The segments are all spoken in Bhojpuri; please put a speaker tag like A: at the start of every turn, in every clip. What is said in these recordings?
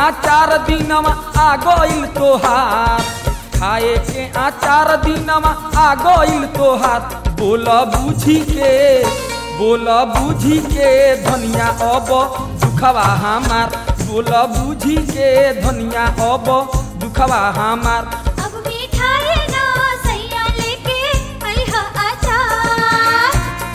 A: आचार दिनमा आ गइल तोहार, खाए के आचार दिनमा आ गइल तोहार। बोल बुझी के धनिया अब दुखवा हमार, बोल बुझी के धनिया अब दुखवा हमार।
B: अब मिठाई ना सैया लेके अइहा आचार।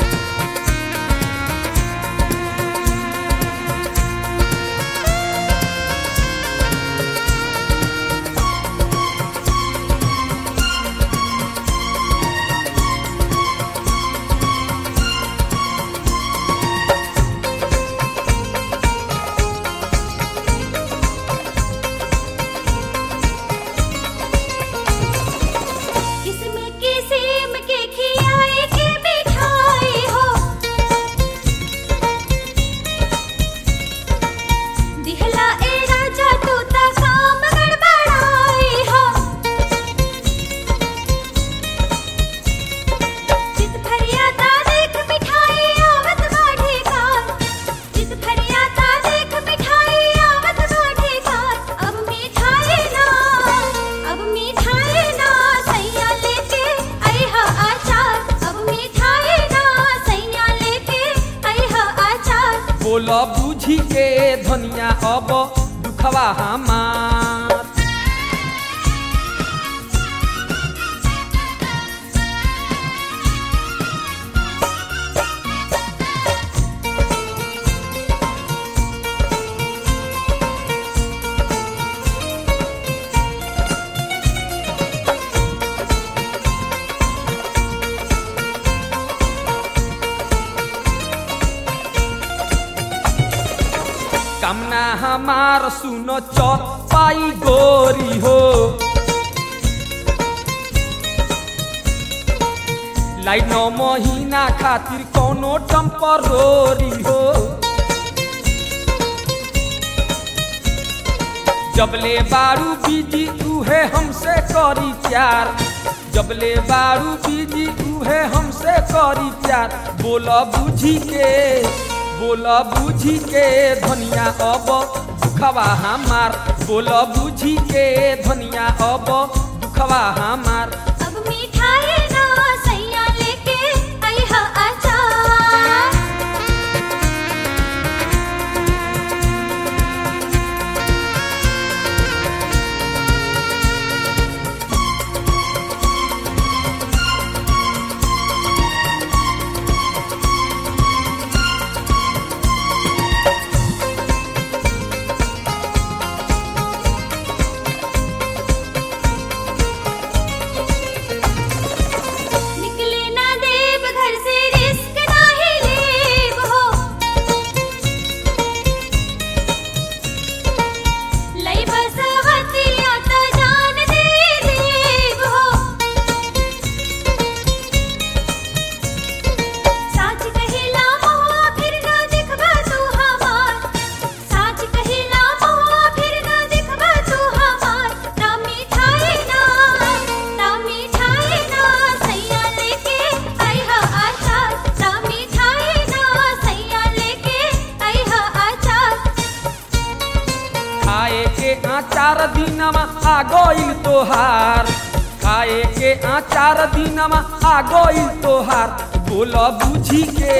B: किस्म किस्म के खियाई के मिठाई हो, दिहला ए राजा तू ता काम गड़बड़ाई हो। चित फरियादा देख मिठाई आवत बाढ़े कार, चित फरियादा देख मिठाई आवत बाढ़े कार। अब मिठाई ना सैया लेके अइहा आचार, अब मिठाई ना सैया लेके अइहा आचार।
A: बोल बुझी के धनिया अब दुखवा हमार। कामना हमार सुनो चौपाई गोरी हो, लाइनो महीना खातिर कोनो टेम्परोरी हो। जबले बारू बीजी उहे हमसे करी प्यार, जबले बारू बीजी उहे हमसे करी प्यार। बोल बुझी के धनिया अब दुखवा हमार, बोल बुझी के धनिया अब दुखवा हमार।
B: अब मिठाई ना सैया लेके अइहा आचार। निकले ना देव घर से रिस्क नाही लेब हो, लई बस हथिया त जान दे देब हो। साच कहिला महुआ फिर ना दिखबा तू हमार, साच कहिला महुआ फिर ना दिखबा तू हमार। ना मिठाई ना सैया लेके अइहा आचार, ना मिठाई ना सैया लेके अइहा आचार।
A: खाए के आचार दिनमा आ गइल तोहार, खाए के आचार दिनमा आ गइल तोहार। बोल बुझी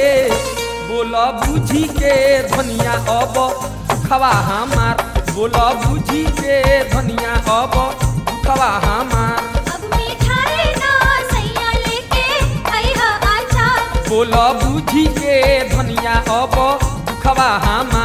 A: के धनिया अब दुखवा हमार, बोल बुझी के धनिया अब दुखवा हमार।
B: अब मिठाई ना सैया लेके अइहा आचार।
A: बोल बुझी के धनिया अब दुखवा हमार।